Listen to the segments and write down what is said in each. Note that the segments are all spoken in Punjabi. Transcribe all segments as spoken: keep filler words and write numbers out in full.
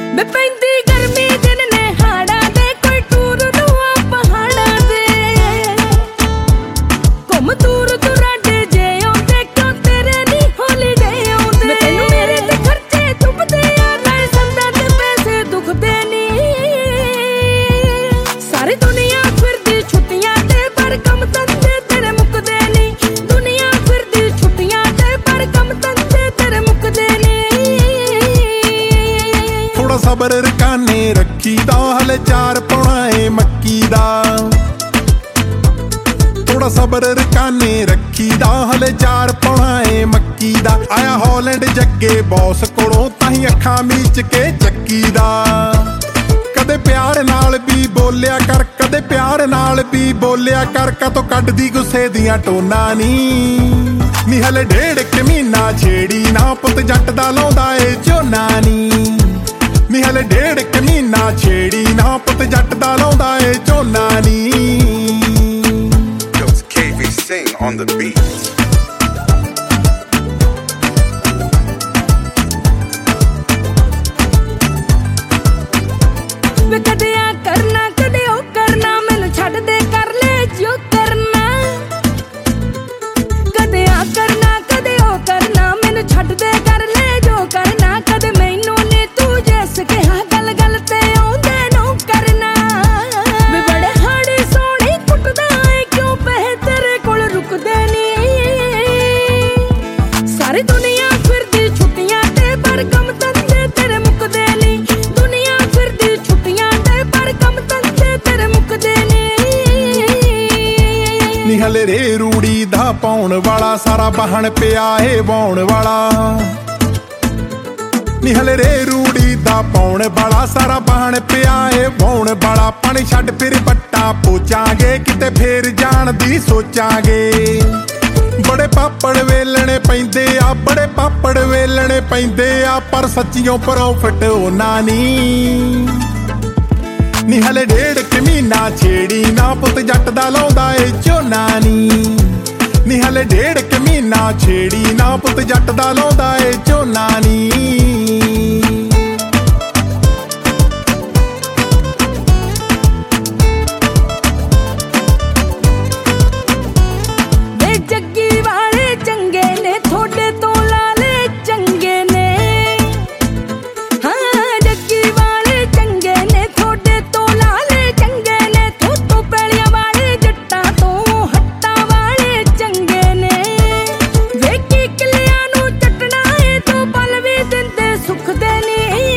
ਮੈਂ ਪੈਂਦੀ ਗਰਮੀ ਦਿਨ ਨੇ ਹਾੜਾਂ ਦੇ ਕੋਈ ਟੂਰ ਨੂੰ ਆ ਪਹਾੜਾਂ ਦੇ ਘੁੰਮ ਦੂਰ ਦੁਰਾਡੇ ਜੇ ਆਉਂਦੇ ਕਿਉਂ ਤੇਰੇ ਨੀ ਹੌਲੀਡੇ ਆਉਂਦੇ ਮੈਂ ਤੈਨੂੰ ਮੇਰੇ ਤੇ ਖਰਚੇ ਚੁੱਪਦੇ ਆ ਨਾਲੇ ਸੰਦਾਂ ਤੇ ਪੈਸੇ ਦੁਖਦੇ ਨੀ ਸਾਰੀ ਦੁਨੀਆ ਫਿਰਦੀ ਛੁੱਟੀਆਂ ਤੇ ਪਰ ਕੰਮ ਧੰਦੇ ਤੇਰੇ ਮੁੱਕਦੇ ਨੀ ਦੁਨੀਆ ਫਿਰਦੀ ਛੁੱਟੀਆਂ ਤੇ ਪਰ ਕੰਮ ਧੰਦੇ ਤੇਰੇ ਮੁੱਕਦੇ ਨੀ ਥੋੜਾ ਸਬਰ ਰਕਾਨੇ ਰੱਖੀ ਦਾ ਹਲੇ ਚਾਰ ਪਾਉਣਾ ਏ ਮੱਕੀ ਦਾ ਥੋੜਾ ਸਬਰ ਰਕਾਨੇ ਰੱਖੀ ਦਾ ਹਲੇ ਚਾਰ ਪਾਉਣਾ ਏ ਮੱਕੀ ਦਾ ਆਇਆ ਹਾਲੈਂਡ ਜੱਗੇ ਬੌਸ ਕੋਲੋਂ ਤਾਹੀਂ ਅੱਖਾਂ ਮੀਚ ਕੇ ਚੱਕੀ ਦਾ ਕਦੇ ਪਿਆਰ ਨਾਲ ਵੀ ਬੋਲਿਆ ਕਰ ਕਦੇ ਪਿਆਰ ਨਾਲ ਵੀ ਬੋਲਿਆ ਕਰ ਕਾਤੋਂ ਕੱਢਦੀ ਗੁੱਸੇ ਦੀਆਂ ਟੋਨਾਂ ਨੀ ਨੀ ਹਲੇ ਡੇਢ ਕੁ ਮਹੀਨਾ ਛੇੜੀ ਨਾ ਪੁੱਤ ਜੱਟ ਦਾ ਲਾਉਂਦਾ ਏ ਝੋਨਾ ਨੀ ਨੀ ਹਲੇ ਡੇਢ ਕੁ ਮਹੀਨਾ ਛੇੜੀ ਨਾ ਪੁੱਤ ਜੱਟ ਦਾ ਲਾਉਂਦਾ ਏ ਝੋਨਾ ਨੀ K V Sing on the beat. ਵੇ ਕਦੇ ਆ ਕਰਨਾ ਕਦੇ ਉਹ ਕਰਨਾ ਮੈਨੂੰ ਛੱਡ ਦੇ ਕਰ ਲੈ ਜੋ ਕਰਨਾ ਕਦੇ ਆ ਕਰਨਾ ਕਦੇ ਉਹ ਕਰਨਾ ਮੈਨੂੰ ਛੱਡ ਦੇ ਕਰ ਲੈ ਜੋ ਕਰਨਾ ਕਦੇ ਮੈਨੂੰ ਨੀ ਤੂੰ ਜੈਸ ਕਿਹਾ ਗੱਲ ਗੱਲ ਤੇ ਆਉਂਦੇ ਨੂੰ ਕਰਨਾ ਵੇ ਬੜੇ ਹਾੜੇ ਸੋਹਣੀ ਕੁੱਟਦਾ ਏ ਕਿਉਂ ਪੈਸੇ ਤੇਰੇ ਕੋਲ ਰੁਕਦੇ ਨੀ ਸਾਰੀ ਦੁਨੀਆ ਫਿਰਦੀ ਛੁੱਟੀਆਂ ਤੇ ਪਰ ਕੰਮ ਧੰਦੇ ਤੇਰੇ ਮੁੱਕਦੇ ਨੀ ਦੁਨੀਆ ਫਿਰਦੀ ਛੁੱਟੀਆਂ ਤੇ ਪਰ ਕੰਮ ਧੰਦੇ ਤੇਰੇ ਮੁੱਕਦੇ ਨੀ ਨੀ ਹਲੇ ਰੇ ਰੂੜੀ ਦਾ ਪਾਉਣ ਵਾਲਾ ਸਾਰਾ ਬਹਣ ਪਿਆ ਏ ਵਾਉਣ ਵਾਲਾ ਨੀ ਹਲੇ ਰੇ ਰੂੜੀ ਦਾ ਪਾਉਣ ਵਾਲਾ ਸਾਰਾ ਬਹਣ ਪਿਆ ਏ ਵਾਉਣ ਵਾਲਾ ਪਾਣੀ ਛੱਡ ਫਿਰ ਬੱਟਾ ਪੋਚਾਂਗੇ ਕਿਤੇ ਫੇਰ ਜਾਣ ਦੀ ਸੋਚਾਂਗੇ ਬੜੇ ਪਾਪੜ ਵੇਲਣੇ ਪੈਂਦੇ ਆ ਬੜੇ ਪਾਪੜ ਵੇਲਣੇ ਪੈਂਦੇ ਆ ਪਰ ਸੱਚੀਓ ਪ੍ਰੋਫਿਟ ਉਹਨਾਂ ਨੀ ਨੀ ਹਲੇ ਡੇਢ ਕੁ ਮਹੀਨਾ ਛੇੜੀ ਨਾ ਪੁੱਤ ਜੱਟ ਦਾ ਲਾਉਂਦਾ ਏ ਝੋਨਾ ਨੀ ਨੀ ਹਲੇ ਡੇਢ ਕੁ ਮਹੀਨਾ ਛੇੜੀ ਨਾ ਪੁੱਤ ਜੱਟ ਦਾ ਲਾਉਂਦਾ ਏ ਝੋਨਾ ਨੀ ਵੇ ਜੱਗੀ ਵਾਲੇ ਚੰਗੇ ਨੇ ਥੋੜੇ ਤੋਂ ਲਾਲੇ ਚੰਗੇ ਨੇ ਹਾਂ ਜੱਗੀ ਵਾਲੇ ਚੰਗੇ ਨੇ ਥੋੜੇ ਤੋਂ ਲਾਲੇ ਚੰਗੇ ਨੇ ਤੂੰ ਤੋਂ ਪੈਲੀਆਂ ਵਾਲੇ ਜੱਟਾਂ ਤੋਂ ਹੱਟਾਂ ਵਾਲੇ ਚੰਗੇ ਨੇ ਵੇਖੀ ਕਿਲਿਆਂ ਨੂੰ ਚੱਟਣਾ ਏ ਤੂੰ ਪਲ ਵੀ ਦਿੰਦੇ ਸੁੱਖ ਦੇ ਨੀ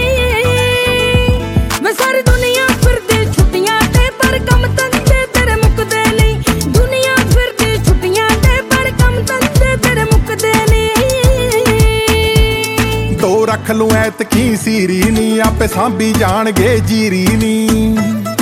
ਵੇ ਸਾਰੀ ਦੁਨੀਆ ਫਿਰਦੀ ਛੁੱਟੀਆਂ ਤੇ ਪਰ ਕੰਮ ਧੰਦੇ ਤੇਰੇ ਮੁੱਕਦੇ ਨੀ ਦੁਨੀਆ ਫਿਰਦੀ ਛੁੱਟੀਆਂ ਤੇ ਪਰ ਕੰਮ ਧੰਦੇ ਤੇਰੇ ਮੁੱਕਦੇ ਨੀ ਦੋ ਰੱਖ ਲੂੰ ਐਤਕੀ ਸੀਰੀ ਨੀ ਆਪੇ ਸਾਂਭੀ ਜਾਣਗੇ ਜੀਰੀ ਨੀ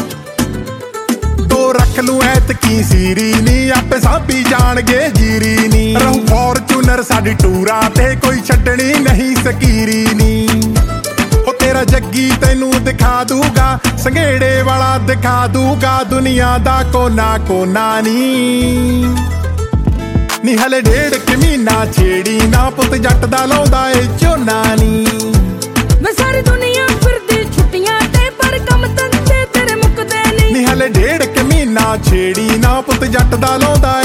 ਦੋ ਰੱਖ ਲੂੰ ਐਤਕੀ ਸੀਰੀ ਨੀ ਆਪੇ ਸਾਂਭੀ ਜਾਣਗੇ ਜੀਰੀ ਨੀ ਰਹੂ ਫੋਰਚੂਨਰ ਸਾਡੀ ਟੂਰਾਂ ਤੇ ਕੋਈ ਛੱਡਣੀ ਨਹੀਂ ਸਕੀਰੀ ਨੀ ਉਹ ਤੇਰਾ ਜੱਗੀ ਤੈਨੂੰ ਦਿਖਾ ਦੂਗਾ ਸੰਘੇੜੇ ਵਾਲਾ ਦਿਖਾ ਦੂਗਾ ਦੁਨੀਆ ਦਾ ਕੋਨਾ ਕੋਨਾ ਨੀ ਨੀ ਹਲੇ ਡੇਢ ਕੁ ਮਹੀਨਾ ਛੇੜੀ ਨਾ ਪੁੱਤ ਜੱਟ ਦਾ ਲਾਉਂਦਾ ਏ ਝੋਨਾ ਨੀ ਵੇ ਸਾਰੀ ਦੁਨੀਆ ਫਿਰਦੀ ਛੁੱਟੀਆਂ ਤੇ ਪਰ ਕੰਮ ਧੰਦੇ ਤੇਰੇ ਮੁੱਕਦੇ ਨੀ ਨੀ ਹਲੇ ਡੇਢ ਕੁ ਮਹੀਨਾ ਛੇੜੀ ਨਾ ਪੁੱਤ ਜੱਟ ਦਾ ਲਾਉਂਦਾ